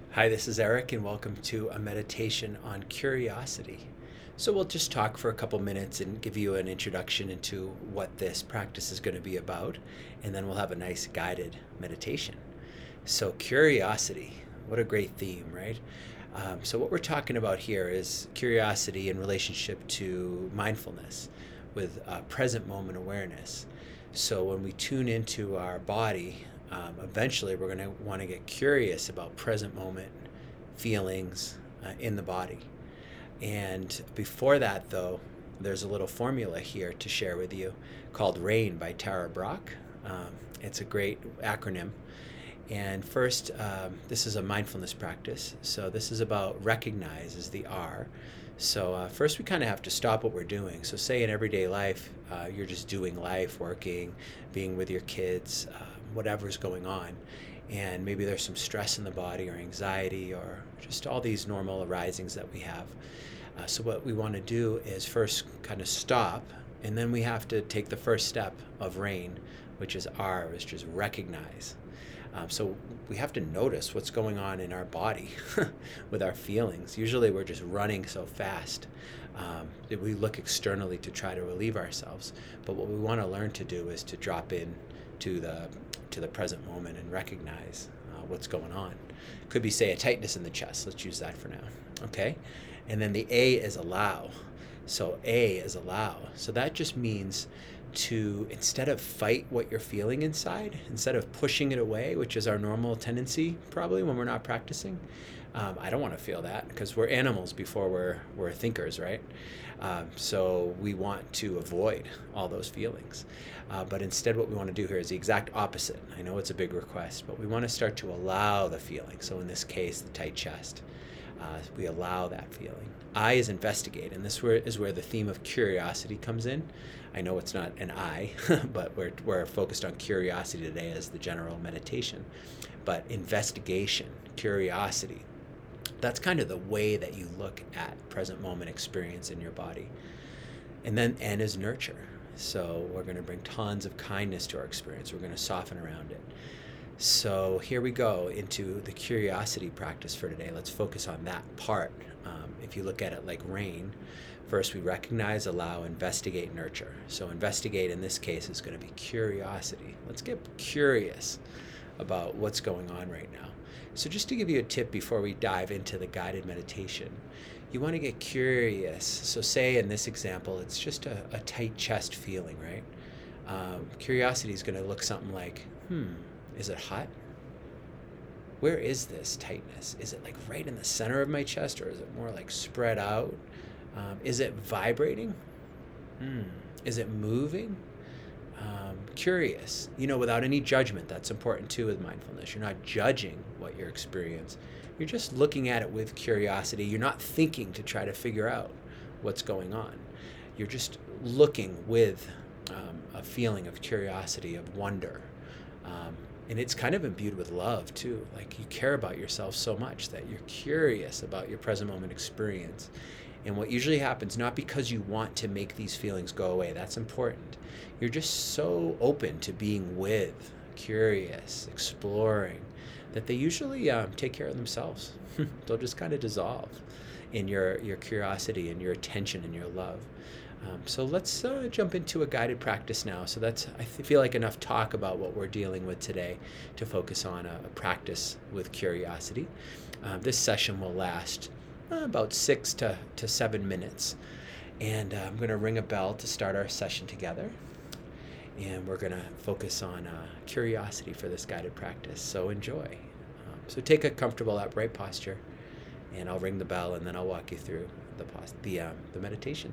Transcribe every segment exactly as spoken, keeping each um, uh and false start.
Hi, this is Eric, and welcome to a meditation on curiosity. So, we'll just talk for a couple minutes and give you an introduction into what this practice is going to be about, and then we'll have a nice guided meditation. So, curiosity, what a great theme, right? Um, so, what we're talking about here is curiosity in relationship to mindfulness with uh, present moment awareness. So, when we tune into our body, um, eventually we're going to want to get curious about present moment feelings uh, in the body. And before that, though, there's a little formula here to share with you called RAIN by Tara Brach. Um, it's a great acronym. And first, um, this is a mindfulness practice. So this is about recognize is the R. So uh, first, we kind of have to stop what we're doing. So say in everyday life, uh, you're just doing life, working, being with your kids, uh, whatever's going on. And maybe there's some stress in the body or anxiety or just all these normal arisings that we have. Uh, so what we want to do is first kind of stop, and then we have to take the first step of RAIN, which is R, which is recognize. Um, so we have to notice what's going on in our body with our feelings. Usually we're just running so fast um, that we look externally to try to relieve ourselves. But what we want to learn to do is to drop in to the to the present moment and recognize uh, what's going on. Could be, say, a tightness in the chest. Let's use that for now. Okay? And then the A is allow. So A is allow. So that just means to, instead of fight what you're feeling inside, instead of pushing it away, which is our normal tendency probably when we're not practicing. Um, I don't want to feel that because we're animals before we're, we're thinkers, right? Um, so we want to avoid all those feelings. Uh, but instead what we want to do here is the exact opposite. I know it's a big request, but we want to start to allow the feeling. So in this case, the tight chest. Uh, we allow that feeling. I is investigate, and this is where the theme of curiosity comes in. I know it's not an I, but we're, we're focused on curiosity today as the general meditation. But investigation, curiosity, that's kind of the way that you look at present moment experience in your body. And then N is nurture. So we're going to bring tons of kindness to our experience. We're going to soften around it. So here we go into the curiosity practice for today. Let's focus on that part. Um, if you look at it like RAIN, first we recognize, allow, investigate, nurture. So investigate in this case is going to be curiosity. Let's get curious about what's going on right now. So just to give you a tip before we dive into the guided meditation, you want to get curious. So say in this example, it's just a, a tight chest feeling, right? Um, curiosity is going to look something like, hmm, is it hot? Where is this tightness? Is it like right in the center of my chest, or is it more like spread out? Um, is it vibrating? Hmm. Is it moving? Um, curious, you know, without any judgment. That's important too with mindfulness. You're not judging what you experience. You're just looking at it with curiosity. You're not thinking to try to figure out what's going on. You're just looking with um, a feeling of curiosity, of wonder. Um, and it's kind of imbued with love too. Like you care about yourself so much that you're curious about your present moment experience. And what usually happens, not because you want to make these feelings go away, that's important. You're just so open to being with, curious, exploring, that they usually um, take care of themselves. They'll just kind of dissolve in your, your curiosity and your attention and your love. Um, so let's uh, jump into a guided practice now. So that's, I feel like, enough talk about what we're dealing with today to focus on a, a practice with curiosity. Uh, this session will last uh, about six to, to seven minutes. And uh, I'm going to ring a bell to start our session together. And we're going to focus on uh, curiosity for this guided practice. So enjoy. Um, so take a comfortable upright posture, and I'll ring the bell, and then I'll walk you through the pos- the um, the meditation.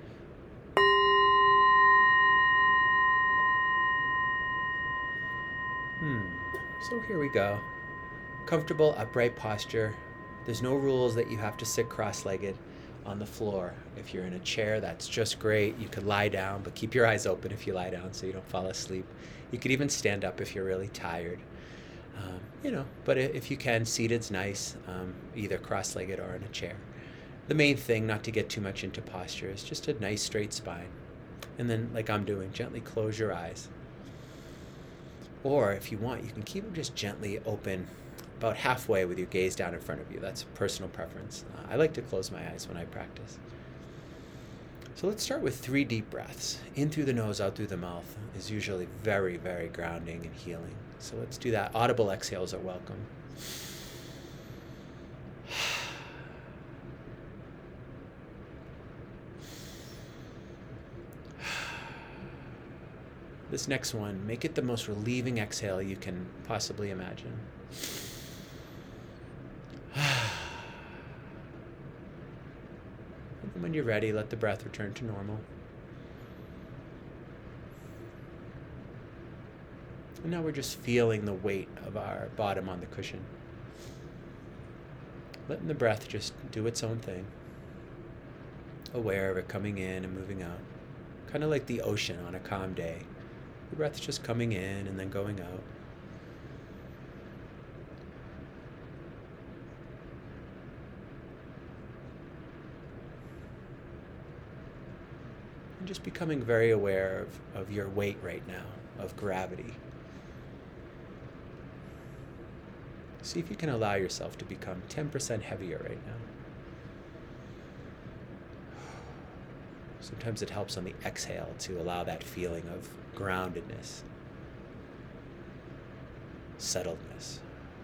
Hmm. So here we go. Comfortable upright posture. There's no rules that you have to sit cross-legged on the floor. If you're in a chair, that's just great. You could lie down, but keep your eyes open if you lie down so you don't fall asleep. You could even stand up if you're really tired. Um, you know, but if you can, seated's nice, um, either cross-legged or in a chair. The main thing, not to get too much into posture, is just a nice straight spine. And then, like I'm doing, gently close your eyes. Or if you want, you can keep them just gently open about halfway with your gaze down in front of you. That's personal preference. Uh, I like to close my eyes when I practice. So let's start with three deep breaths. In through the nose, out through the mouth is usually very, very grounding and healing. So let's do that. Audible exhales are welcome. This next one, make it the most relieving exhale you can possibly imagine. And when you're ready, let the breath return to normal. And now we're just feeling the weight of our bottom on the cushion. Letting the breath just do its own thing. Aware of it coming in and moving out. Kind of like the ocean on a calm day. The breath's just coming in and then going out. And just becoming very aware of, of your weight right now, of gravity. See if you can allow yourself to become ten percent heavier right now. Sometimes it helps on the exhale to allow that feeling of groundedness, settledness.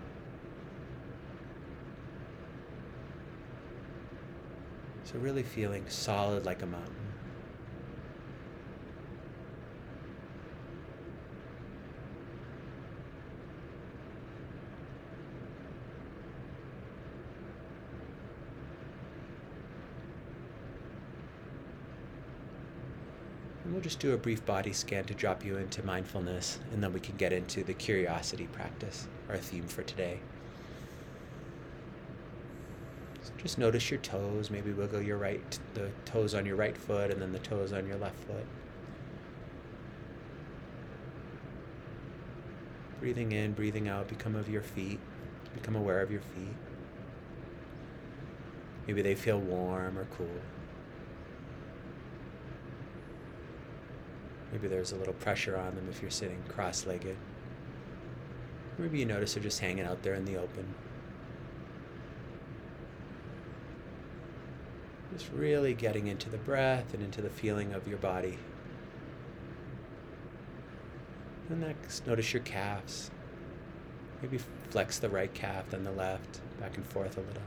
So really feeling solid like a mountain. And we'll just do a brief body scan to drop you into mindfulness, and then we can get into the curiosity practice, our theme for today. So just notice your toes, maybe wiggle your right, the toes on your right foot and then the toes on your left foot. Breathing in, breathing out, become of your feet, become aware of your feet. Maybe they feel warm or cool. Maybe there's a little pressure on them if you're sitting cross-legged. Maybe you notice they're just hanging out there in the open. Just really getting into the breath and into the feeling of your body. And next, notice your calves. Maybe flex the right calf, then the left, back and forth a little.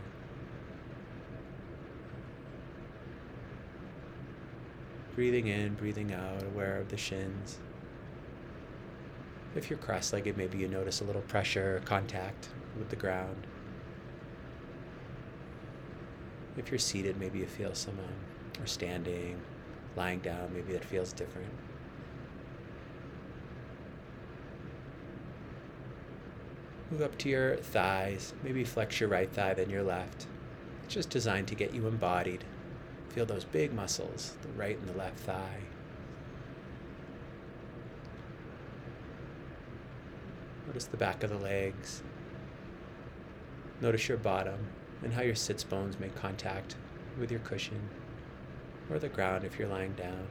Breathing in, breathing out, aware of the shins. If you're cross-legged, maybe you notice a little pressure or contact with the ground. If you're seated, maybe you feel some, um, or standing, lying down, maybe it feels different. Move up to your thighs, maybe flex your right thigh, then your left. It's just designed to get you embodied. Feel those big muscles, the right and the left thigh. Notice the back of the legs. Notice your bottom and how your sits bones make contact with your cushion or the ground if you're lying down.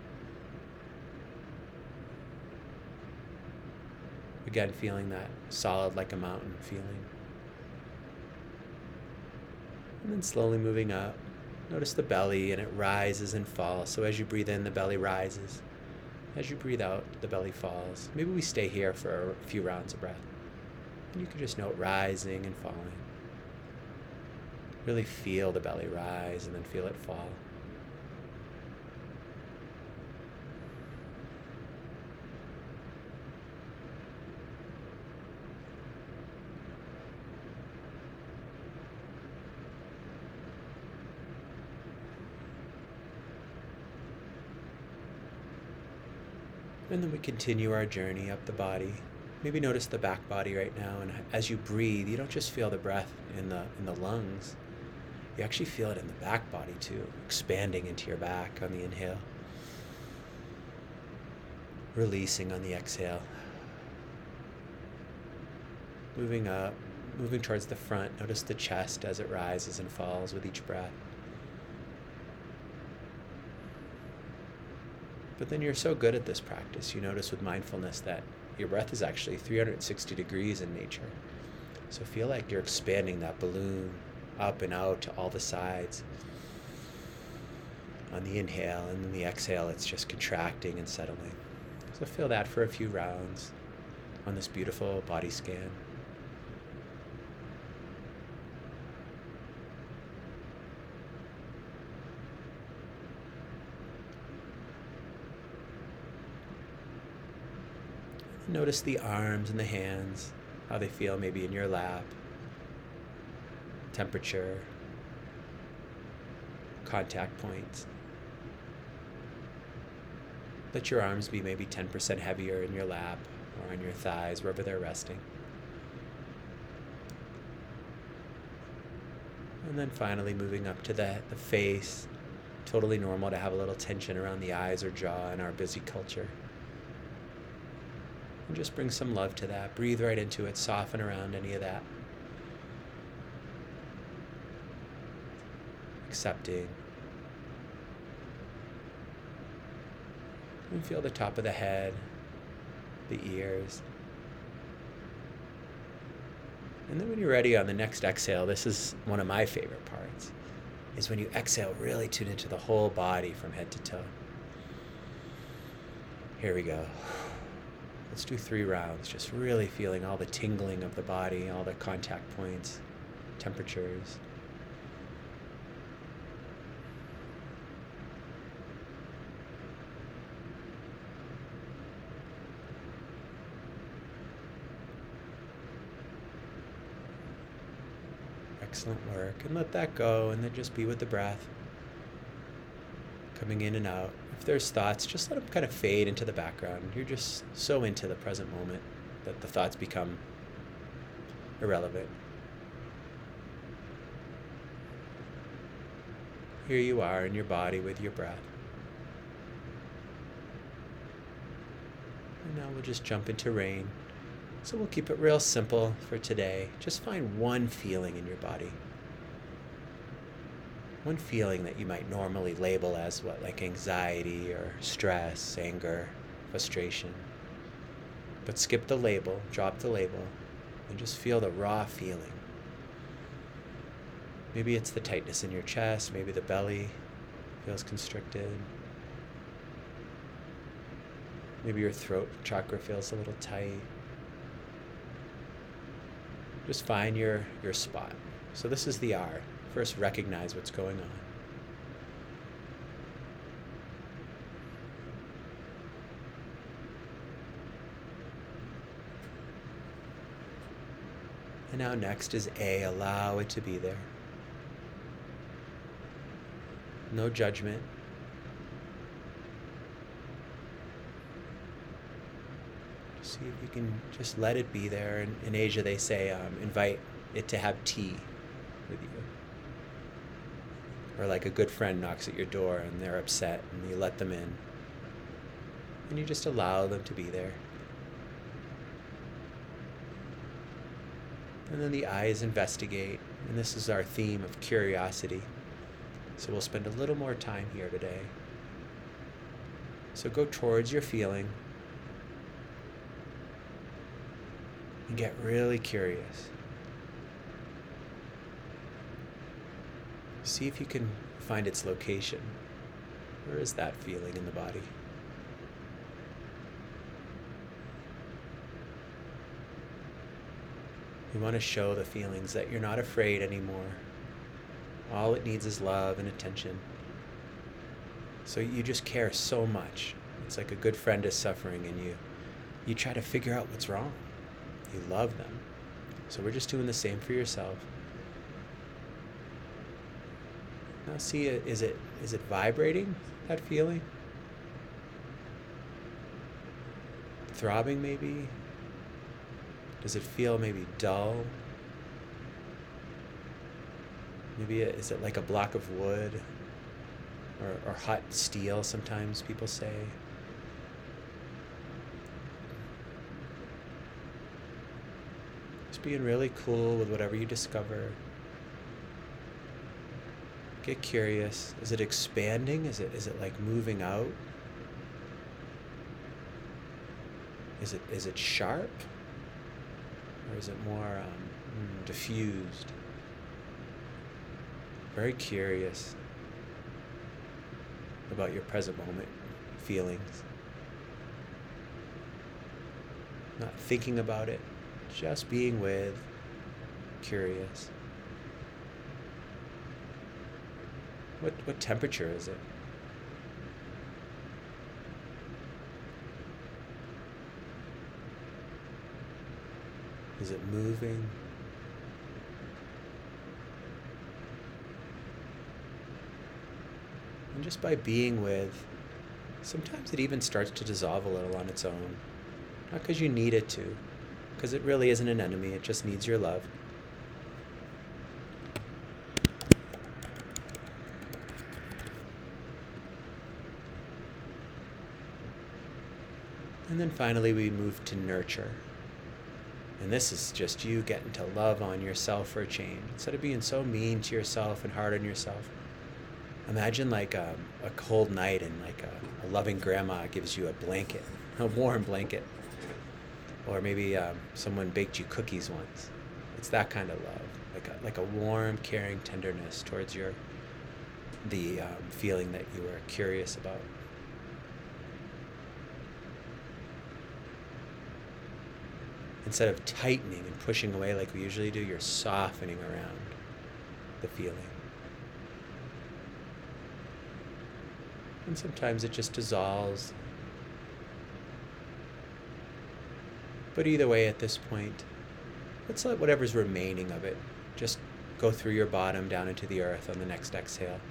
Again, feeling that solid like a mountain feeling. And then slowly moving up. Notice the belly, and it rises and falls. So as you breathe in, the belly rises. As you breathe out, the belly falls. Maybe we stay here for a few rounds of breath. And you can just note rising and falling. Really feel the belly rise and then feel it fall. And then we continue our journey up the body. Maybe notice the back body right now, and as you breathe, you don't just feel the breath in the in the lungs. You actually feel it in the back body too, expanding into your back on the inhale. Releasing on the exhale. Moving up, moving towards the front. Notice the chest as it rises and falls with each breath. But then you're so good at this practice, you notice with mindfulness that your breath is actually three hundred sixty degrees in nature. So feel like you're expanding that balloon up and out to all the sides. On the inhale, and then the exhale, it's just contracting and settling. So feel that for a few rounds on this beautiful body scan. Notice the arms and the hands, how they feel maybe in your lap, temperature, contact points. Let your arms be maybe ten percent heavier in your lap or on your thighs, wherever they're resting. And then finally moving up to the, the face. Totally normal to have a little tension around the eyes or jaw in our busy culture. And just bring some love to that. Breathe right into it. Soften around any of that. Accepting. And feel the top of the head, the ears. And then when you're ready on the next exhale, this is one of my favorite parts, is when you exhale, really tune into the whole body from head to toe. Here we go. Let's do three rounds, just really feeling all the tingling of the body, all the contact points, temperatures. Excellent work. And let that go, and then just be with the breath. Coming in and out. If there's thoughts, just let them kind of fade into the background. You're just so into the present moment that the thoughts become irrelevant. Here you are in your body with your breath. And now we'll just jump into rain. So we'll keep it real simple for today. Just find one feeling in your body. One feeling that you might normally label as what, like anxiety or stress, anger, frustration. But skip the label, drop the label, and just feel the raw feeling. Maybe it's the tightness in your chest, maybe the belly feels constricted. Maybe your throat chakra feels a little tight. Just find your, your spot. So this is the R. First, recognize what's going on. And now next is A. Allow it to be there. No judgment. See if you can just let it be there. In, in Asia, they say um, invite it to have tea with you. Or like a good friend knocks at your door and they're upset and you let them in. And you just allow them to be there. And then the eyes investigate. And this is our theme of curiosity. So we'll spend a little more time here today. So go towards your feeling. And get really curious. See if you can find its location. Where is that feeling in the body? You want to show the feelings that you're not afraid anymore. All it needs is love and attention. So you just care so much. It's like a good friend is suffering and you, you try to figure out what's wrong. You love them. So we're just doing the same for yourself. Now see, is it is it vibrating, that feeling? Throbbing maybe? Does it feel maybe dull? Maybe it, is it like a block of wood? Or, or hot steel, sometimes people say. Just being really cool with whatever you discover. Get curious. Is it expanding? Is it is it like moving out? Is it is it sharp? Or is it more um, mm, diffused, very curious about your present moment feelings. Not thinking about it, just being with, curious. What, what temperature is it? Is it moving? And just by being with, sometimes it even starts to dissolve a little on its own. Not because you need it to, because it really isn't an enemy, it just needs your love. And then finally we move to nurture. And this is just you getting to love on yourself for a change. Instead of being so mean to yourself and hard on yourself, imagine like a, a cold night and like a, a loving grandma gives you a blanket, a warm blanket. Or maybe um, someone baked you cookies once. It's that kind of love, like a, like a warm, caring tenderness towards your the um, feeling that you were curious about. Instead of tightening and pushing away like we usually do, you're softening around the feeling. And sometimes it just dissolves. But either way, at this point, let's let whatever's remaining of it just go through your bottom down into the earth on the next exhale.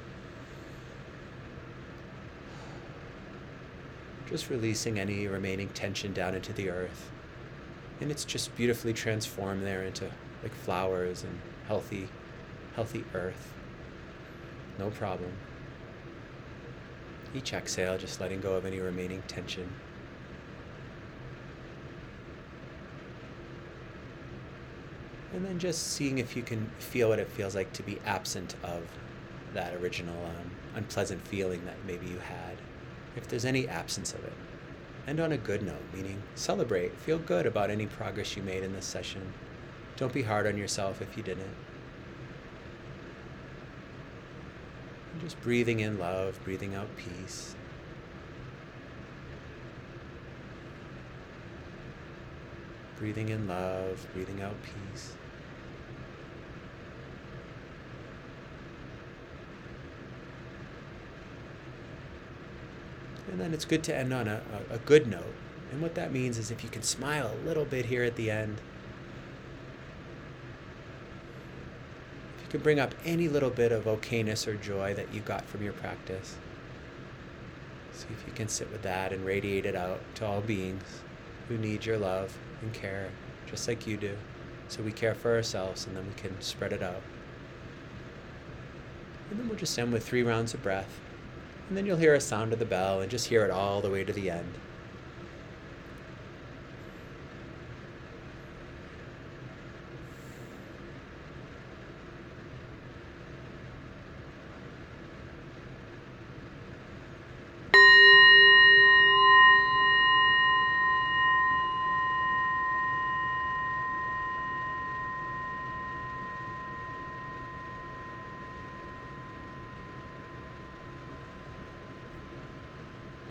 Just releasing any remaining tension down into the earth. And it's just beautifully transformed there into like flowers and healthy, healthy earth. No problem. Each exhale, just letting go of any remaining tension. And then just seeing if you can feel what it feels like to be absent of that original um, unpleasant feeling that maybe you had. If there's any absence of it. And on a good note, meaning celebrate, feel good about any progress you made in this session. Don't be hard on yourself if you didn't. And just breathing in love, breathing out peace. Breathing in love, breathing out peace. And then it's good to end on a, a, a good note. And what that means is if you can smile a little bit here at the end, if you can bring up any little bit of okayness or joy that you got from your practice, see if you can sit with that and radiate it out to all beings who need your love and care, just like you do. So we care for ourselves and then we can spread it out. And then we'll just end with three rounds of breath. And then you'll hear a sound of the bell and just hear it all the way to the end.